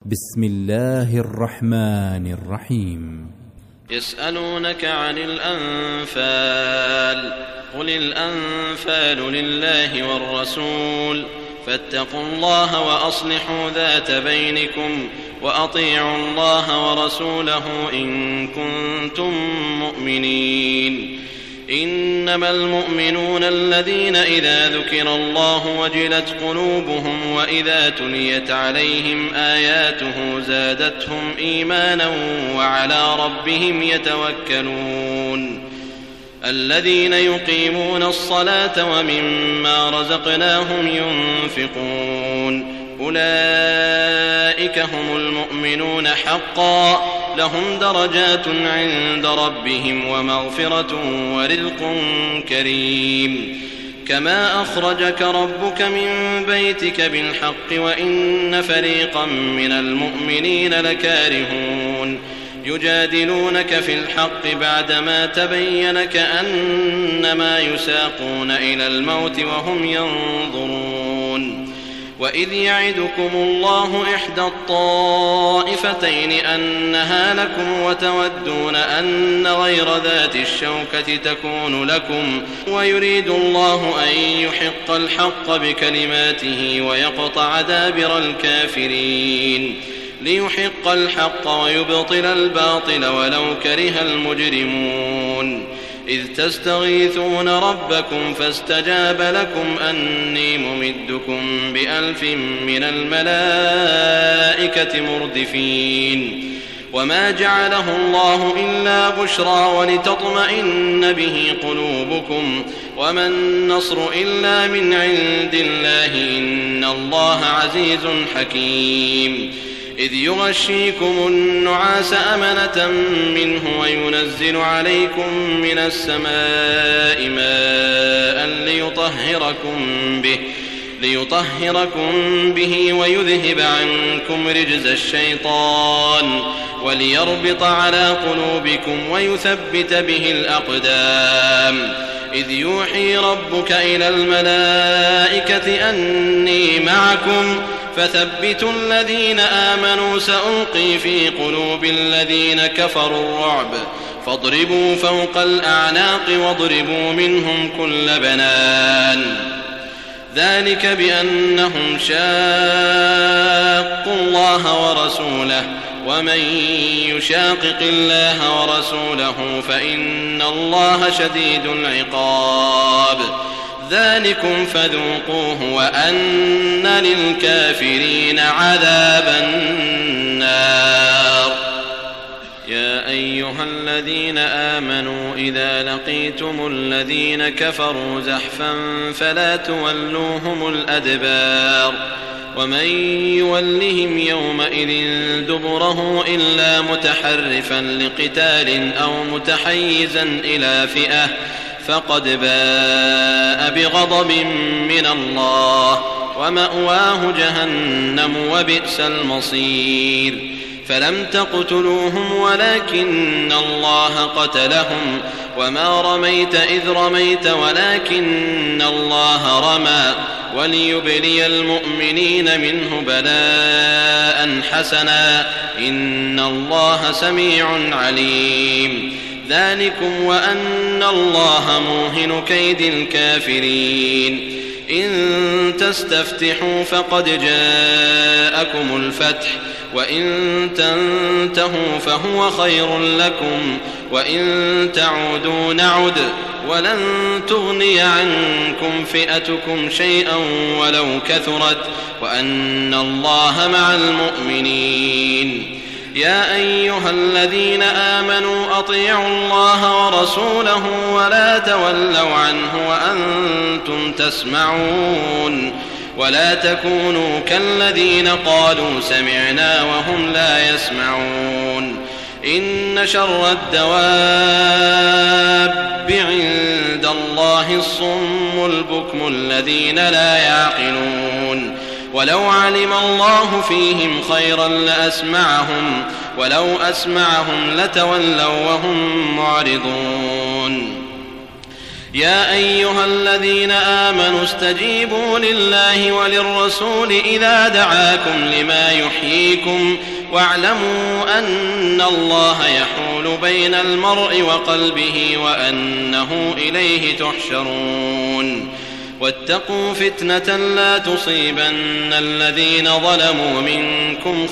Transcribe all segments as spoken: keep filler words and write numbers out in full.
بسم الله الرحمن الرحيم. يسألونك عن الأنفال قل الأنفال لله والرسول فاتقوا الله وأصلحوا ذات بينكم وأطيعوا الله ورسوله إن كنتم مؤمنين. إنما المؤمنون الذين إذا ذكر الله وجلت قلوبهم وإذا تليت عليهم آياته زادتهم إيمانا وعلى ربهم يتوكلون. الذين يقيمون الصلاة ومما رزقناهم ينفقون أولئك هم المؤمنون حقا لهم درجات عند ربهم ومغفرة ورزق كريم. كما أخرجك ربك من بيتك بالحق وإن فريقا من المؤمنين لكارهون يجادلونك في الحق بعدما تبين كأنما يساقون إلى الموت وهم ينظرون. وإذ يعدكم الله إحدى الطائفتين أنها لكم وتودون أن غير ذات الشوكة تكون لكم ويريد الله أن يحق الحق بكلماته ويقطع دابر الكافرين ليحق الحق ويبطل الباطل ولو كره المجرمون. إذ تستغيثون ربكم فاستجاب لكم أني ممدكم بألف من الملائكة مردفين. وما جعله الله إلا بشرى ولتطمئن به قلوبكم وما النصر إلا من عند الله إن الله عزيز حكيم. إذ يغشيكم النعاس أمنة منه وينزل عليكم من السماء ماء ليطهركم به, ليطهركم به ويذهب عنكم رجز الشيطان وليربط على قلوبكم ويثبت به الأقدام. إذ يوحي ربك إلى الملائكة أني معكم فثبتوا الذين آمنوا سألقي في قلوب الذين كفروا الرعب فاضربوا فوق الأعناق واضربوا منهم كل بنان. ذلك بأنهم شاقوا الله ورسوله ومن يشاقق الله ورسوله فإن الله شديد العقاب. ذلكم فذوقوه وأن للكافرين عذاب النار. يا أيها الذين آمنوا إذا لقيتم الذين كفروا زحفا فلا تولوهم الأدبار ومن يولهم يومئذ دبره إلا متحرفا لقتال أو متحيزا إلى فئة فقد باء بغضب من الله ومأواه جهنم وبئس المصير. فلم تقتلوهم ولكن الله قتلهم وما رميت إذ رميت ولكن الله رمى وليبلي المؤمنين منه بلاء حسنا إن الله سميع عليم. ذلكم وأن الله موهن كيد الكافرين. إن تستفتحوا فقد جاءكم الفتح وإن تنتهوا فهو خير لكم وإن تعودوا نعد ولن تغني عنكم فئتكم شيئا ولو كثرت وأن الله مع المؤمنين. يا أيها الذين آمنوا أطيعوا الله ورسوله ولا تولوا عنه وأنتم تسمعون ولا تكونوا كالذين قالوا سمعنا وهم لا يسمعون. إن شر الدواب عند الله الصم البكم الذين لا يعقلون. ولو علم الله فيهم خيرا لأسمعهم ولو أسمعهم لتولوا وهم معرضون. يا أيها الذين آمنوا استجيبوا لله وللرسول إذا دعاكم لما يحييكم واعلموا أن الله يحول بين المرء وقلبه وأنه إليه تحشرون واتقوا فتنة لا تصيبن الذين ظلموا منكم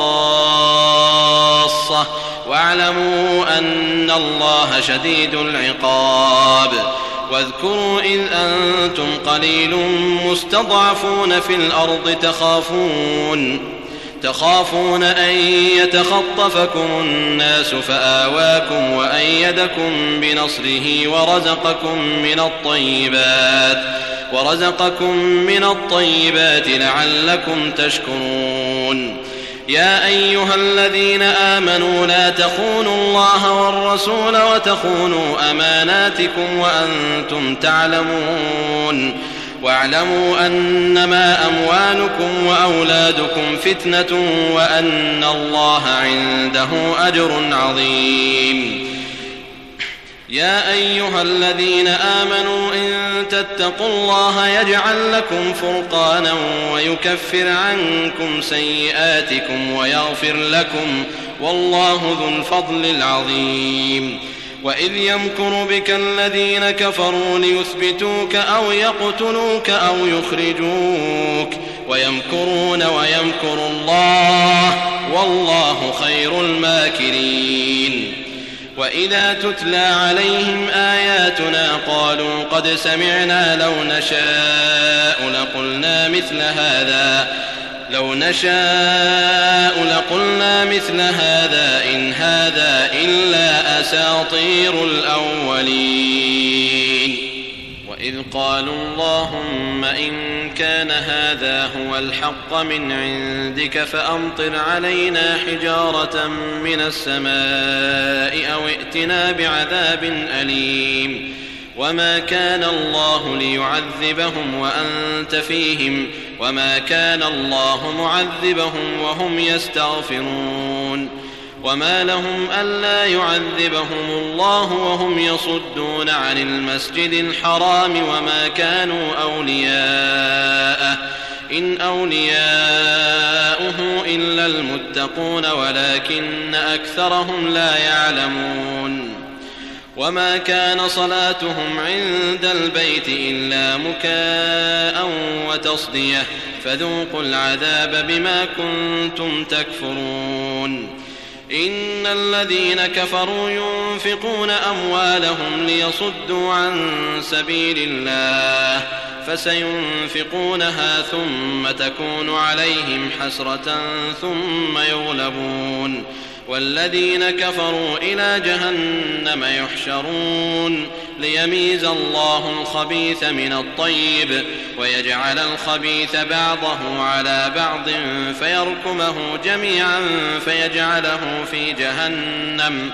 خاصة واعلموا أن الله شديد العقاب واذكروا إذ أنتم قليل مستضعفون في الأرض تخافون تخافون أن يتخطفكم الناس فآواكم وأيدكم بنصره ورزقكم من الطيبات ورزقكم من الطيبات لعلكم تشكرون يا أيها الذين آمنوا لا تخونوا الله والرسول وتخونوا أماناتكم وأنتم تعلمون واعلموا أنما أموالكم وأولادكم فتنة وأن الله عنده أجر عظيم يا أيها الذين آمنوا إن تتقوا الله يجعل لكم فرقانا ويكفر عنكم سيئاتكم ويغفر لكم والله ذو الفضل العظيم وإذ يمكر بك الذين كفروا ليثبتوك أو يقتلوك أو يخرجوك ويمكرون ويمكر الله والله خير الماكرين وإذا تتلى عليهم آياتنا قالوا قد سمعنا لو نشاء لقلنا مثل هذا لو نشاء لقلنا مثل هذا إن هذا إلا أساطير الأولين وإذ قالوا اللهم إن كان هذا هو الحق من عندك فأمطر علينا حجارة من السماء أو ائتنا بعذاب أليم وما كان الله ليعذبهم وأنت فيهم وما كان الله معذبهم وهم يستغفرون وما لهم ألا يعذبهم الله وهم يصدون عن المسجد الحرام وما كانوا أولياءه إن أولياؤه إلا المتقون ولكن أكثرهم لا يعلمون وما كان صلاتهم عند البيت إلا مكاء وتصدية فذوقوا العذاب بما كنتم تكفرون إن الذين كفروا ينفقون أموالهم ليصدوا عن سبيل الله فسينفقونها ثم تكون عليهم حسرة ثم يغلبون والذين كفروا إلى جهنم يحشرون ليميز الله الخبيث من الطيب ويجعل الخبيث بعضه على بعض فيركمه جميعا فيجعله في جهنم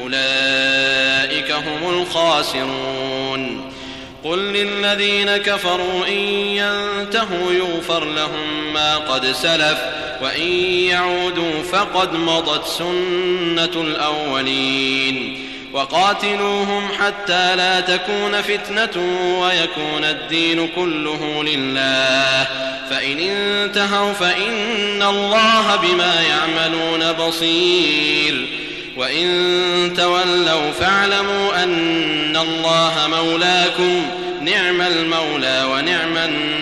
أولئك هم الخاسرون قل للذين كفروا إن ينتهوا يغفر لهم ما قد سلف وإن يعودوا فقد مضت سنة الأولين وقاتلوهم حتى لا تكون فتنة ويكون الدين كله لله فإن انتهوا فإن الله بما يعملون بصير وإن تولوا فاعلموا أن الله مولاكم نعم المولى ونعم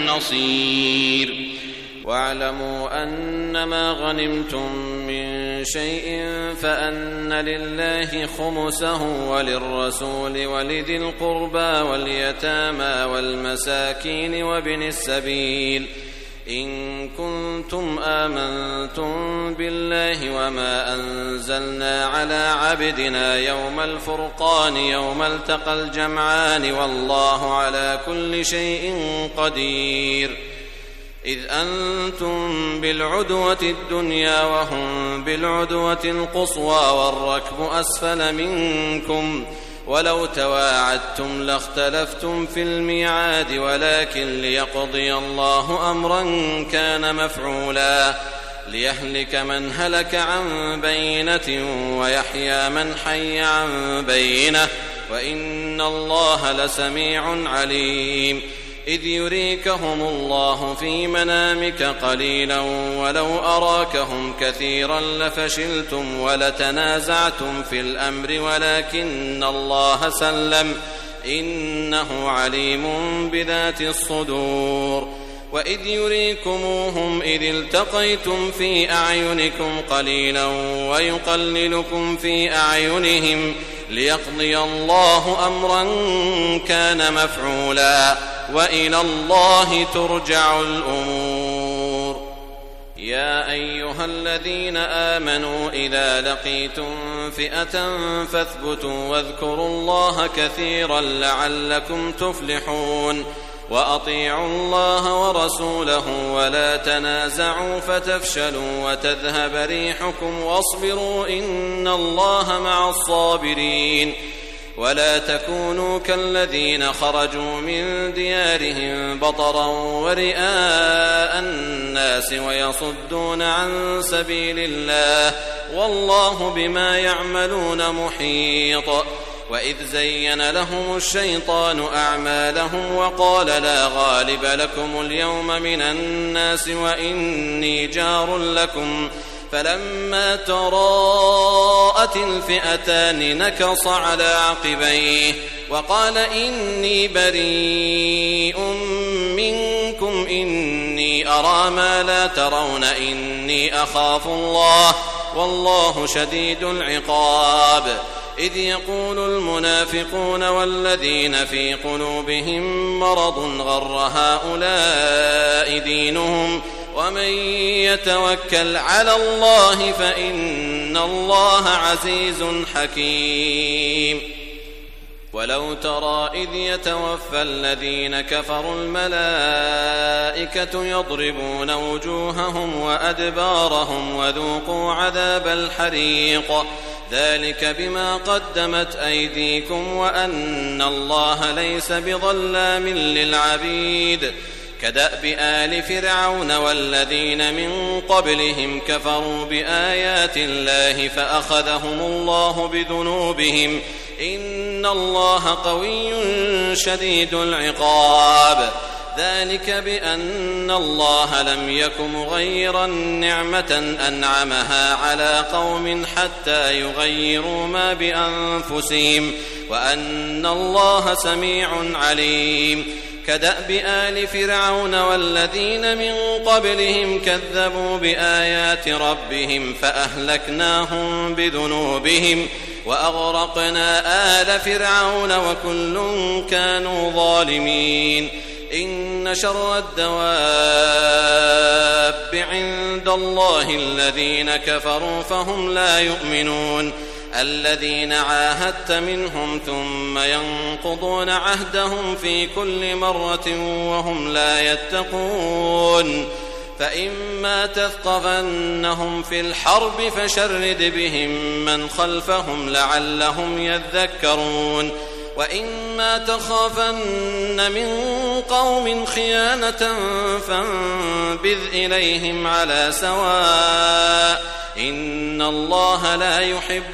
النصير واعلموا أنما غنمتم من شيء فأن لله خمسه وللرسول ولذي القربى واليتامى والمساكين وابن السبيل إن كنتم آمنتم بالله وما أنزلنا على عبدنا يوم الفرقان يوم التقى الجمعان والله على كل شيء قدير إذ أنتم بالعدوة الدنيا وهم بالعدوة القصوى والركب أسفل منكم ولو تواعدتم لاختلفتم في الميعاد ولكن ليقضي الله أمرا كان مفعولا ليهلك من هلك عن بينة ويحيى من حي عن بينة وإن الله لسميع عليم إذ يريكهم الله في منامك قليلا ولو أراكهم كثيرا لفشلتم ولتنازعتم في الأمر ولكن الله سلم إنه عليم بذات الصدور وإذ يريكموهم إذ التقيتم في أعينكم قليلا ويقللكم في أعينهم ليقضي الله أمرا كان مفعولا وإلى الله ترجع الأمور يا أيها الذين آمنوا إذا لقيتم فئة فاثبتوا واذكروا الله كثيرا لعلكم تفلحون وأطيعوا الله ورسوله ولا تنازعوا فتفشلوا وتذهب ريحكم واصبروا إن الله مع الصابرين ولا تكونوا كالذين خرجوا من ديارهم بطرا ورئاء الناس ويصدون عن سبيل الله والله بما يعملون محيط وإذ زين لهم الشيطان أعمالهم وقال لا غالب لكم اليوم من الناس وإني جار لكم فلما تراءت الفئتان نكص على عقبيه وقال إني بريء منكم إني أرى ما لا ترون إني أخاف الله والله شديد العقاب إذ يقول المنافقون والذين في قلوبهم مرض غر هؤلاء دينهم ومن يتوكل على الله فإن الله عزيز حكيم ولو ترى إذ يتوفى الذين كفروا الملائكة يضربون وجوههم وأدبارهم وذوقوا عذاب الحريق ذلك بما قدمت أيديكم وأن الله ليس بظلام للعبيد كدأب آل فرعون والذين من قبلهم كفروا بآيات الله فأخذهم الله بذنوبهم إن الله قوي شديد العقاب ذلك بأن الله لم يك مغيرا نعمة أنعمها على قوم حتى يغيروا ما بأنفسهم وأن الله سميع عليم كدأب آل فرعون والذين من قبلهم كذبوا بآيات ربهم فأهلكناهم بذنوبهم وأغرقنا آل فرعون وكل كانوا ظالمين إن شر الدواب عند الله الذين كفروا فهم لا يؤمنون الذين عاهدت منهم ثم ينقضون عهدهم في كل مرة وهم لا يتقون فإما تثقفنهم في الحرب فشرد بهم من خلفهم لعلهم يذكرون وإما تخافن من قوم خيانة فانبذ إليهم على سواء إن الله لا يحب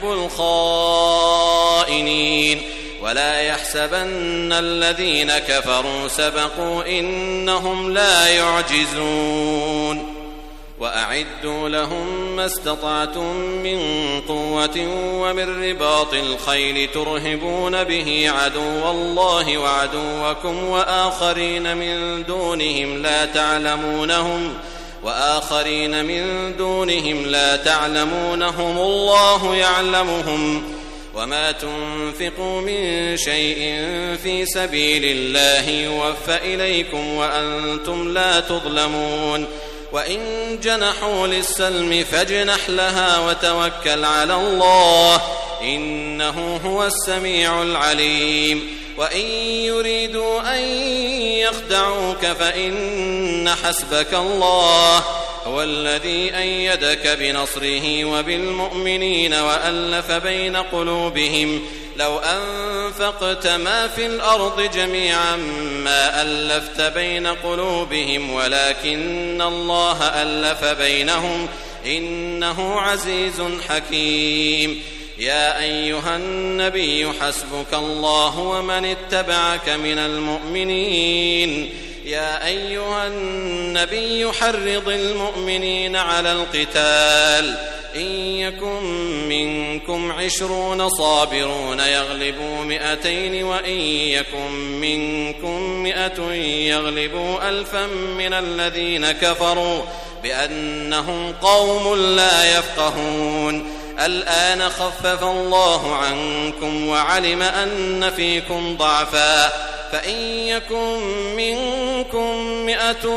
الخائنين ولا يحسبن الذين كفروا سبقوا إنهم لا يعجزون وأعدوا لهم ما استطعتم من قوة ومن رباط الخيل ترهبون به عدو الله وعدوكم وآخرين من دونهم لا تعلمونهم وآخرين من دونهم لا تعلمونهم الله يعلمهم وما تنفقوا من شيء في سبيل الله يوفى إليكم وأنتم لا تظلمون وإن جنحوا للسلم فاجنح لها وتوكل على الله إنه هو السميع العليم وإن يريدوا أن يخدعوك فإن حسبك الله هو الذي أيدك بنصره وبالمؤمنين وألف بين قلوبهم لو أنفقت ما في الأرض جميعا ما ألفت بين قلوبهم ولكن الله ألف بينهم إنه عزيز حكيم يا أيها النبي حسبك الله ومن اتبعك من المؤمنين يا أيها النبي حرض المؤمنين على القتال إن يكن منكم عشرون صابرون يغلبوا مئتين وإن يكن منكم مئة يغلبوا ألفا من الذين كفروا بأنهم قوم لا يفقهون الآن خفف الله عنكم وعلم أن فيكم ضعفا فإن يكن منكم مئة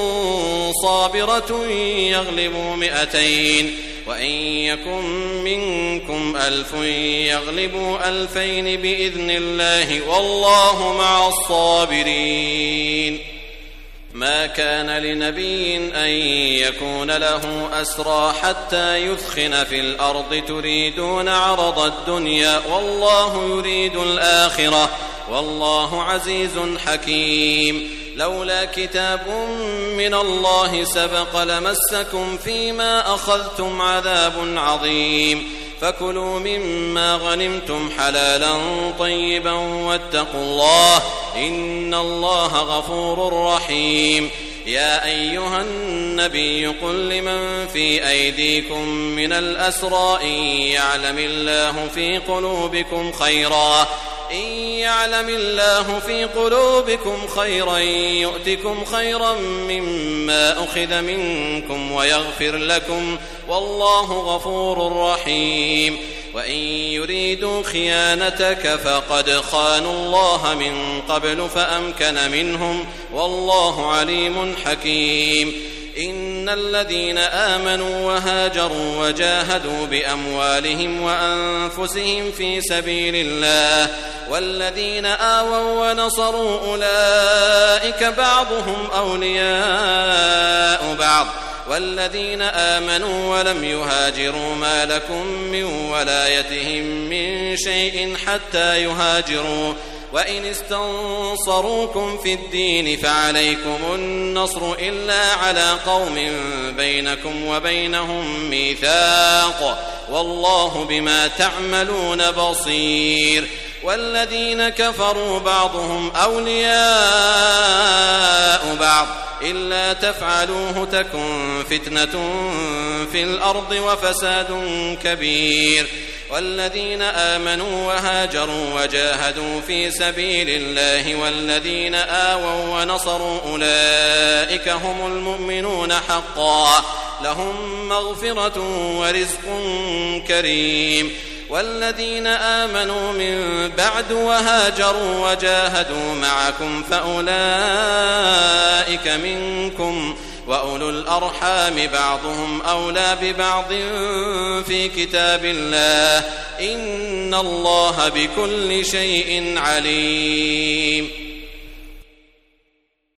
صابرة يغلبوا مئتين وإن يكن منكم ألف يغلبوا ألفين بإذن الله والله مع الصابرين ما كان لنبي أن يكون له أسرى حتى يثخن في الأرض تريدون عرض الدنيا والله يريد الآخرة والله عزيز حكيم لولا كتاب من الله سبق لمسكم فيما أخذتم عذاب عظيم فكلوا مما غنمتم حلالا طيبا واتقوا الله إن الله غفور رحيم يا أيها النبي قل لمن في أيديكم من الأسرى إن يعلم الله في قلوبكم خيرا إن يعلم الله في قلوبكم خيرا يؤتكم خيرا مما أخذ منكم ويغفر لكم والله غفور رحيم وإن يريدوا خيانتك فقد خانوا الله من قبل فأمكن منهم والله عليم حكيم إن الذين آمنوا وهاجروا وجاهدوا بأموالهم وأنفسهم في سبيل الله والذين آووا ونصروا أولئك بعضهم أولياء بعض والذين آمنوا ولم يهاجروا ما لكم من ولايتهم من شيء حتى يهاجروا وإن استنصروكم في الدين فعليكم النصر إلا على قوم بينكم وبينهم ميثاق والله بما تعملون بصير والذين كفروا بعضهم أولياء بعض إلا تفعلوه تكن فتنة في الأرض وفساد كبير والذين آمنوا وهاجروا وجاهدوا في سبيل الله والذين آووا ونصروا أولئك هم المؤمنون حقا لهم مغفرة ورزق كريم والذين آمنوا من بعد وهاجروا وجاهدوا معكم فأولئك منكم وأولو الأرحام بعضهم أولى ببعض في كتاب الله إن الله بكل شيء عليم.